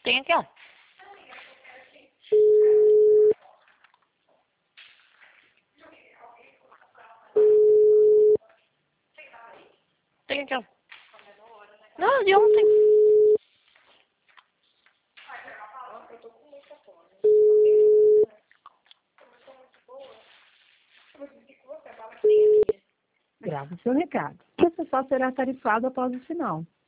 Tem aqui, ó. Tem aqui, ó. Não, de ontem. Grave o seu recado. Esse só será tarifado após o sinal.